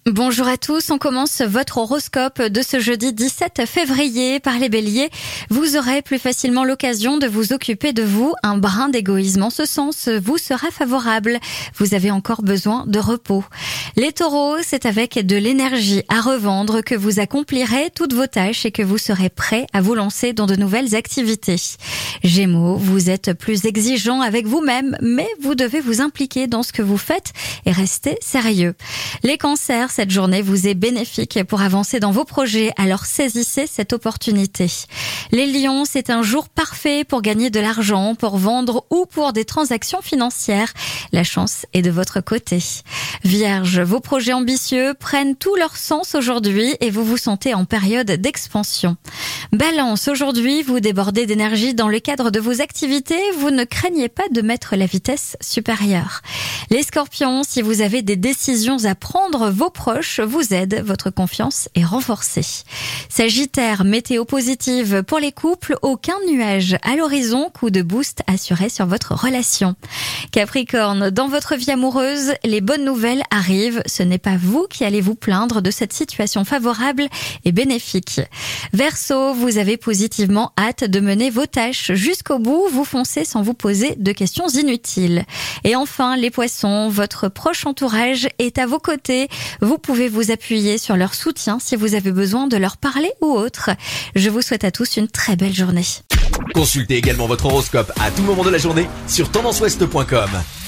Bonjour à tous, on commence votre horoscope de ce jeudi 17 février par les béliers. Vous aurez plus facilement l'occasion de vous occuper de vous. Un brin d'égoïsme en ce sens vous sera favorable. Vous avez encore besoin de repos. Les taureaux, c'est avec de l'énergie à revendre que vous accomplirez toutes vos tâches et que vous serez prêt à vous lancer dans de nouvelles activités. Gémeaux, vous êtes plus exigeant avec vous-même, mais vous devez vous impliquer dans ce que vous faites et rester sérieux. Les cancers, cette journée vous est bénéfique pour avancer dans vos projets, alors saisissez cette opportunité. Les lions, c'est un jour parfait pour gagner de l'argent, pour vendre ou pour des transactions financières. La chance est de votre côté. Vierge, vos projets ambitieux prennent tout leur sens aujourd'hui et vous vous sentez en période d'expansion. Balance, aujourd'hui vous débordez d'énergie dans le cadre de vos activités, vous ne craignez pas de mettre la vitesse supérieure. Les scorpions, si vous avez des décisions à prendre, vos proches vous aident, votre confiance est renforcée. Sagittaire, météo positive pour les couples, aucun nuage à l'horizon, coup de boost assuré sur votre relation. Capricorne, dans votre vie amoureuse, les bonnes nouvelles arrivent, ce n'est pas vous qui allez vous plaindre de cette situation favorable et bénéfique. Verseau, vous avez positivement hâte de mener vos tâches jusqu'au bout, vous foncez sans vous poser de questions inutiles. Et enfin, les poissons, votre proche entourage est à vos côtés. Vous pouvez vous appuyer sur leur soutien si vous avez besoin de leur parler ou autre. Je vous souhaite à tous une très belle journée. Consultez également votre horoscope à tout moment de la journée sur tendanceouest.com.